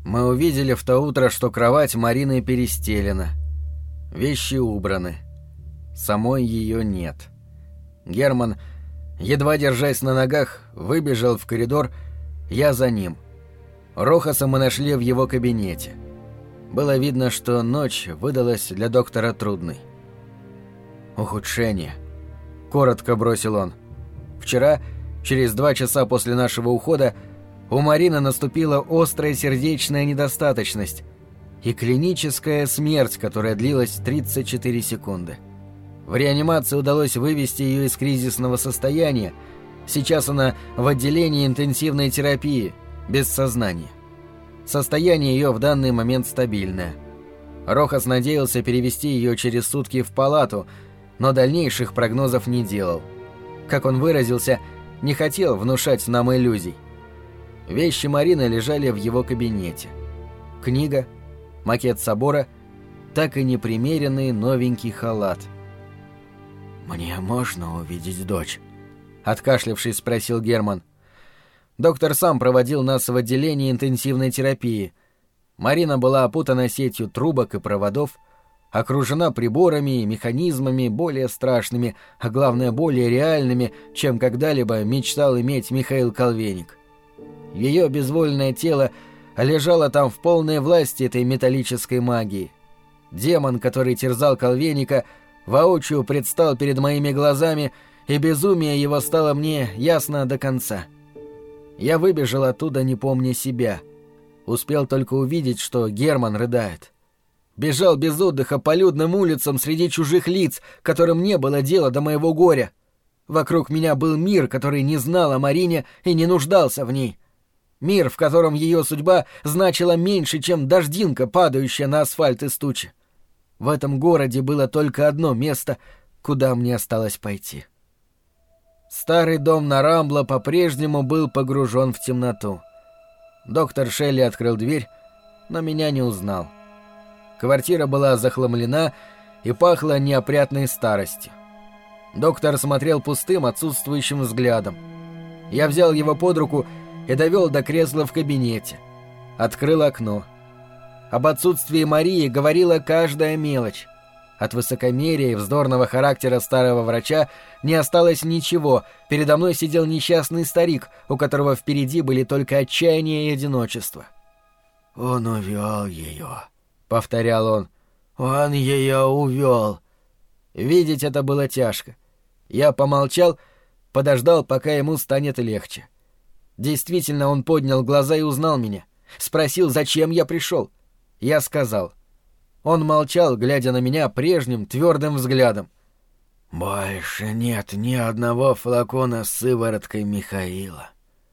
Мы увидели в то утро, что кровать Марины перестелена. Вещи убраны. Самой ее нет. Герман, едва держась на ногах, выбежал в коридор, я за ним. Рохаса мы нашли в его кабинете. Было видно, что ночь выдалась для доктора трудной. «Ухудшение», — коротко бросил он. «Вчера, через 2 часа после нашего ухода, у Марины наступила острая сердечная недостаточность и клиническая смерть, которая длилась 34 секунды. В реанимации удалось вывести ее из кризисного состояния. Сейчас она в отделении интенсивной терапии, без сознания. Состояние ее в данный момент стабильное. Рохас надеялся перевести ее через сутки в палату, но дальнейших прогнозов не делал. Как он выразился, не хотел внушать нам иллюзий. Вещи Марины лежали в его кабинете. Книга, макет собора, так и непримеренный новенький халат. «Мне можно увидеть дочь?» — откашлявшись, спросил Герман. Доктор сам проводил нас в отделении интенсивной терапии. Марина была опутана сетью трубок и проводов, окружена приборами и механизмами более страшными, а главное более реальными, чем когда-либо мечтал иметь Михаил Колвейник. Ее безвольное тело лежало там в полной власти этой металлической магии. Демон, который терзал Колвейника, воочию предстал перед моими глазами, и безумие его стало мне ясно до конца. Я выбежал оттуда, не помня себя. Успел только увидеть, что Герман рыдает. Бежал без отдыха по людным улицам среди чужих лиц, которым не было дела до моего горя. Вокруг меня был мир, который не знал о Марине и не нуждался в ней. Мир, в котором ее судьба значила меньше, чем дождинка, падающая на асфальт из тучи. В этом городе было только одно место, куда мне осталось пойти. Старый дом на Рамбло по-прежнему был погружен в темноту. Доктор Шелли открыл дверь, но меня не узнал. Квартира была захламлена и пахла неопрятной старостью. Доктор смотрел пустым, отсутствующим взглядом. Я взял его под руку и довел до кресла в кабинете. Открыл окно. Об отсутствии Марии говорила каждая мелочь. От высокомерия и вздорного характера старого врача не осталось ничего. Передо мной сидел несчастный старик, у которого впереди были только отчаяние и одиночество. «Он увел ее», — повторял он. «Он ее увел». Видеть это было тяжко. Я помолчал, подождал, пока ему станет легче. Действительно, он поднял глаза и узнал меня. Спросил, зачем я пришел. Я сказал. Он молчал, глядя на меня прежним твердым взглядом. «Больше нет ни одного флакона с сывороткой Михаила.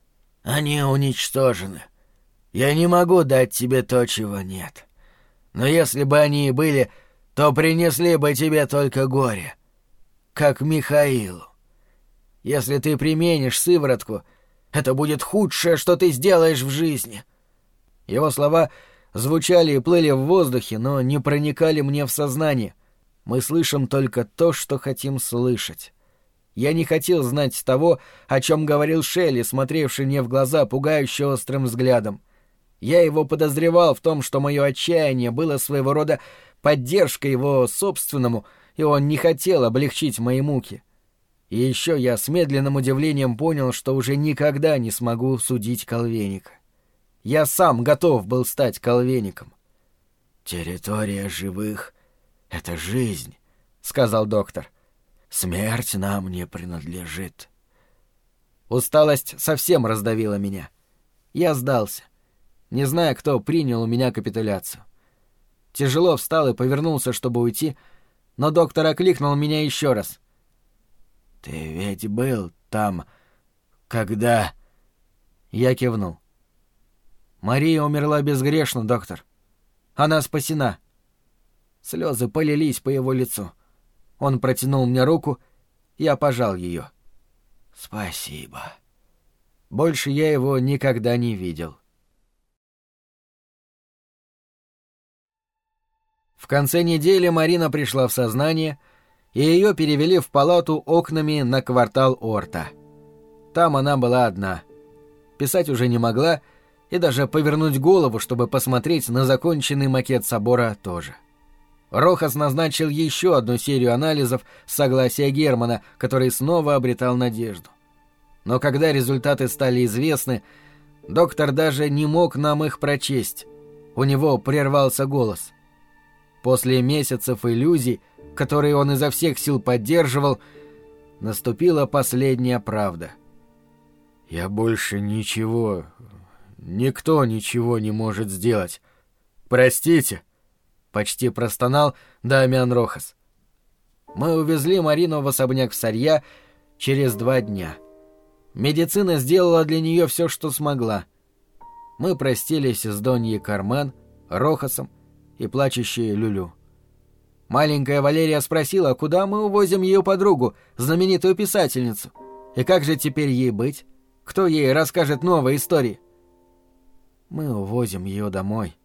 Они уничтожены. Я не могу дать тебе то, чего нет. Но если бы они и были, то принесли бы тебе только горе. Как Михаилу. Если ты применишь сыворотку, это будет худшее, что ты сделаешь в жизни». Его слова звучали и плыли в воздухе, но не проникали мне в сознание. Мы слышим только то, что хотим слышать. Я не хотел знать того, о чем говорил Шелли, смотревший мне в глаза пугающе острым взглядом. Я его подозревал в том, что мое отчаяние было своего рода поддержкой его собственному, и он не хотел облегчить мои муки. И еще я с медленным удивлением понял, что уже никогда не смогу судить Колвейника. Я сам готов был стать Колвейником. «Территория живых — это жизнь», — сказал доктор. «Смерть нам не принадлежит». Усталость совсем раздавила меня. Я сдался, не зная, кто принял у меня капитуляцию. Тяжело встал и повернулся, чтобы уйти, но доктор окликнул меня еще раз. «Ты ведь был там, когда...» Я кивнул. «Мария умерла безгрешно, доктор. Она спасена». Слезы полились по его лицу. Он протянул мне руку, я пожал ее. «Спасибо». Больше я его никогда не видел. В конце недели Марина пришла в сознание, и ее перевели в палату окнами на квартал Орта. Там она была одна. Писать уже не могла, и даже повернуть голову, чтобы посмотреть на законченный макет собора тоже. Рохас назначил еще одну серию анализов с согласия Германа, который снова обретал надежду. Но когда результаты стали известны, доктор даже не мог нам их прочесть. У него прервался голос. После месяцев иллюзий, которые он изо всех сил поддерживал, наступила последняя правда. «Я больше ничего... Никто ничего не может сделать. Простите!» — почти простонал Дамиан Рохас. Мы увезли Марину в особняк в Сарья через 2 дня. Медицина сделала для нее все, что смогла. Мы простились с Доньей Кармен, Рохасом и плачущей Люлю. Маленькая Валерия спросила, куда мы увозим ее подругу, знаменитую писательницу. И как же теперь ей быть? Кто ей расскажет новые истории? Мы увозим ее домой.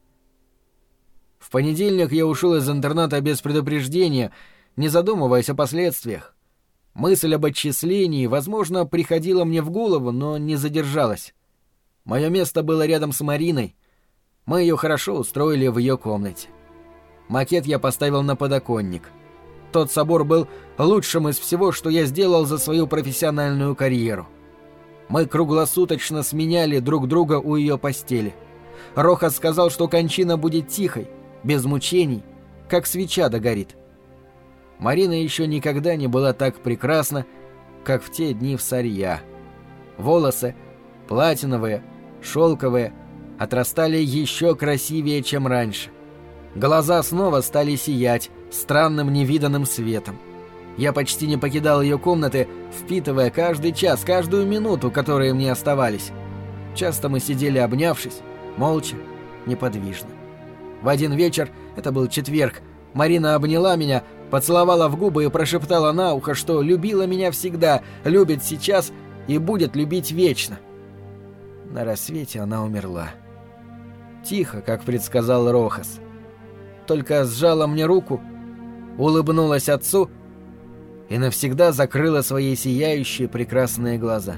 В понедельник я ушел из интерната без предупреждения, не задумываясь о последствиях. Мысль об отчислении, возможно, приходила мне в голову, но не задержалась. Мое место было рядом с Мариной. Мы ее хорошо устроили в ее комнате. Макет я поставил на подоконник. Тот собор был лучшим из всего, что я сделал за свою профессиональную карьеру. Мы круглосуточно сменяли друг друга у ее постели. Рохас сказал, что кончина будет тихой, без мучений, как свеча догорит. Марина еще никогда не была так прекрасна, как в те дни в Сарья. Волосы, платиновые, шелковые, отрастали еще красивее, чем раньше. Глаза снова стали сиять странным невиданным светом. Я почти не покидал ее комнаты, впитывая каждый час, каждую минуту, которые мне оставались. Часто мы сидели обнявшись, молча, неподвижно. В один вечер, это был четверг, Марина обняла меня, поцеловала в губы и прошептала на ухо, что любила меня всегда, любит сейчас и будет любить вечно. На рассвете она умерла. Тихо, как предсказал Рохас. Только сжала мне руку, улыбнулась отцу и навсегда закрыла свои сияющие прекрасные глаза.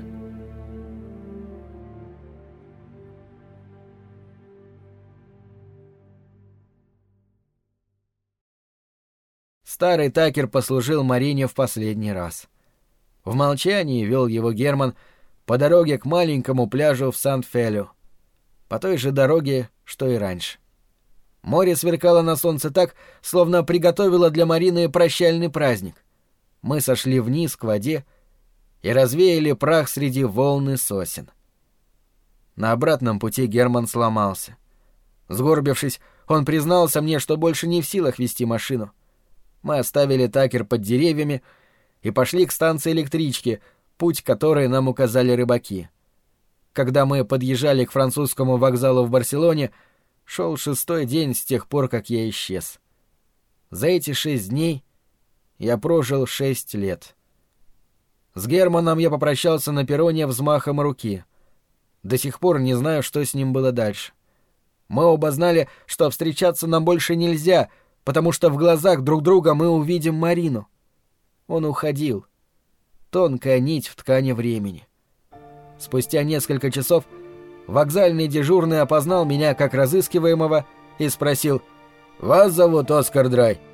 Старый Такер послужил Марине в последний раз. В молчании вел его Герман по дороге к маленькому пляжу в Сан-Фелио, по той же дороге, что и раньше. Море сверкало на солнце так, словно приготовило для Марины прощальный праздник. Мы сошли вниз к воде и развеяли прах среди волн и сосен. На обратном пути Герман сломался. Сгорбившись, он признался мне, что больше не в силах вести машину. Мы оставили Такер под деревьями и пошли к станции электрички, путь которой нам указали рыбаки. Когда мы подъезжали к французскому вокзалу в Барселоне, шел 6-й день с тех пор, как я исчез. За эти 6 дней я прожил 6 лет. С Германом я попрощался на перроне взмахом руки. До сих пор не знаю, что с ним было дальше. Мы оба знали, что встречаться нам больше нельзя, потому что в глазах друг друга мы увидим Марину. Он уходил. Тонкая нить в ткани времени. Спустя несколько часов вокзальный дежурный опознал меня как разыскиваемого и спросил: «Вас зовут Оскар Драй?»